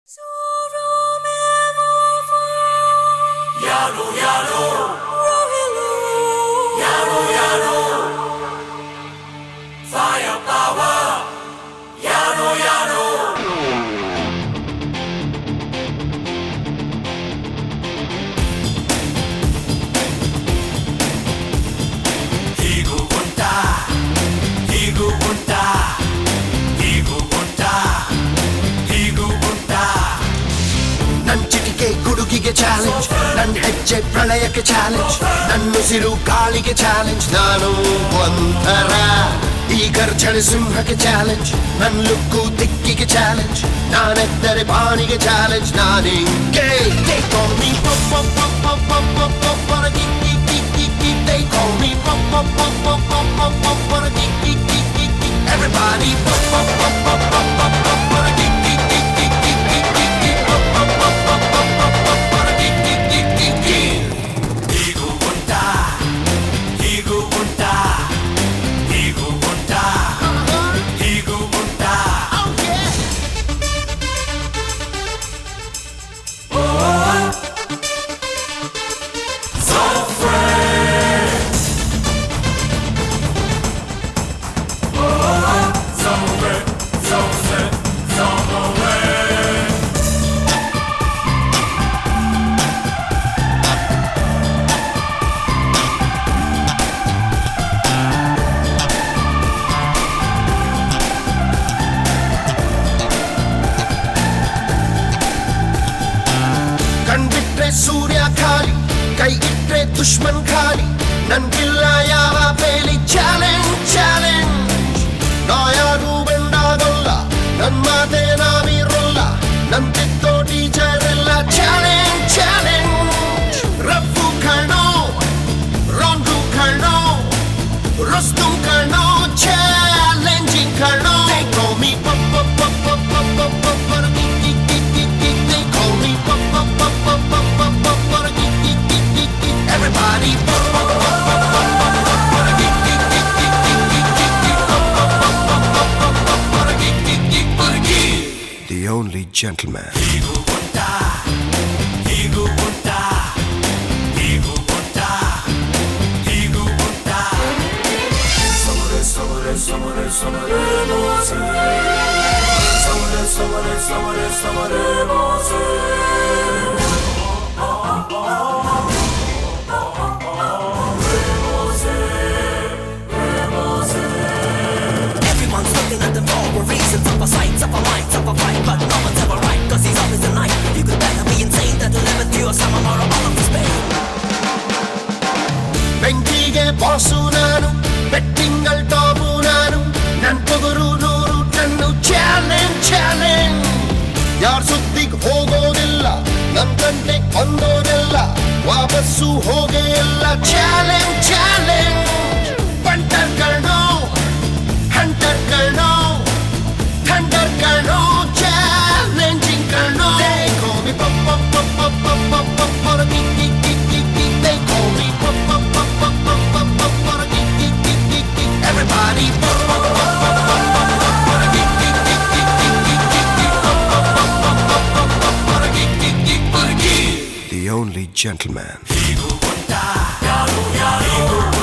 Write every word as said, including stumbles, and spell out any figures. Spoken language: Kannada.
Yaro, yaro, yaro, yaro, firepower, yaro, yaro. ಹೀಗೂ ಉಂಟಾ, ಹೀಗೂ ಉಂಟಾ, ಹೀಗೂ ಉಂಟಾ, ಹೀಗೂ ಉಂಟಾ. ನನ್ ಚಿಟಿಕೆ ಗುಡುಗಿಗೆ ಚಾಲೆಂಜ್, ನನ್ ಹೆಜ್ಜೆ ಪ್ರಳಯಕ್ಕೆ ಚಾಲೆಂಜ್, ನನ್ನುಸಿರು ಗಾಳಿಗೆ ಚಾಲೆಂಜ್. ನಾನು ಒಂಥರ ಈ ಗರ್ಜನೆ ಸಿಂಹಕ್ಕೆ ಚಾಲೆಂಜ್, ನನ್ ಲುಕ್ಕು ದಿಕ್ಕಿಗೆ ಚಾಲೆಂಜ್, ನಾನೆದ್ದರೆ ಬಾಣಿಗೆ ಚಾಲೆಂಜ್. ನಾನಿಂಗೆ they call me pop pop pop pop pop pop pop pop geek geek geek geek geek. They call me pop pop pop pop pop pop pop pop geek geek geek geek geek. Everybody pop pop pop pop pop pop pop pop geek geek geek geek geek geek geek geek. Pop pop pop pop pop pop pop pop geek geek geek geek geek. ಹೀಗೂ ಉಂಟಾ, ಹೀಗೂ ಉಂಟಾ, ಹೀಗೂ ಉಂಟಾ, ಹೀಗೂ ಉಂಟಾ. So fresh, so fresh, so set, so fresh. ಕಣ್ಬಿಟ್ರೆ ಸೂರ್ಯ ಖಾಲಿ, ಕೈ ಇಟ್ರೆ ದುಶ್ಮನ್ ಖಾಲಿ, ನನ್ಗಿಲ್ಲ ಯಾವ ಬೇಲಿ. ಚಾಲೆಂಜ್ ಚಾಲೆಂಜ್, ನಾ ಯಾರು ಬೆಂಡಾಗಲ್ಲ, ನನ್ ಮಾತೆ ನಾವಿರಲ್ಲ, ನನ್ ತಿತ್ತೋ ಟೀಚರ್ ಎಲ್ಲ. ಚಾಲೆಂಜ್ ಚಾಲೆಂಜ್, ರಫು ಕಣೋ, ರಾಂಗು ಕಣೋ, ರಸ್ತು ಕಣೋ, ಚಾಲೆಂಜಿಂಗ್ ಕಣೋ. They call me pop pop pop pop pop pop pop pop geek geek geek geek geek. They call me pop pop pop pop pop pop pop pop geek geek geek geek geek. Everybody pop pop pop pop pop pop pop geek geek geek geek geek geek geek. Pop pop pop pop pop pop pop pop geek geek geek geek. The only gentleman. ಹೀಗೂ ಉಂಟಾ, ಹೀಗೂ ಉಂಟಾ, ಹೀಗೂ ಉಂಟಾ, ಹೀಗೂ ಉಂಟಾ. Somebody, somebody, somebody, somebody, mose. Somebody, somebody, somebody, somebody, mose. Everyone's looking at them for a reason, of a sight, of a light, of a fight, but no one's ever right, cause he's always the night. You could better be insane than to live with you or someone or all of his pain. ಬೆಂಕಿಗೆ ಬಾಸು ನಾನು, ಬೆಟ್ಟಿಂಗಲ್ ಟಾಪು ನಾನು, ನನ್ ಪೊಗರು ನೂರು ಟನ್ನು. ಚಾಲೆಂಜ್ ಚಾಲೆಂಜ್, ಯಾರ್ ಸುದ್ದಿಗ್ ಹೋಗೋದಿಲ್ಲ, ನನ್ ಗಂಟೆ ಬಂದೋದಿಲ್ಲ, ವಾಪಸ್ಸು ಹೋಗೇ ಇಲ್ಲ. ಚಾಲೆಂಜ್ ಚಾಲೆಂಜ್, ಬಂಟರ್ ಕಣೋ, ಹಂಟರ್ ಕಣೋ, ಥಂಡರ್ ಕಣೋ, ಚಾಲೆಂಜಿಂಗ್ ಕಣೋ. They call me pop pop pop pop pop pop pop pop geek geek geek geek geek. They call me pop pop pop pop pop pop pop pop geek geek geek geek geek. Everybody pop pop pop pop pop pop pop geek geek geek geek geek geek geek. Pop pop pop pop pop pop pop geek geek geek geek geek. The only gentleman. ಹೀಗೂ ಉಂಟಾ, ಯಾರು ಯಾರು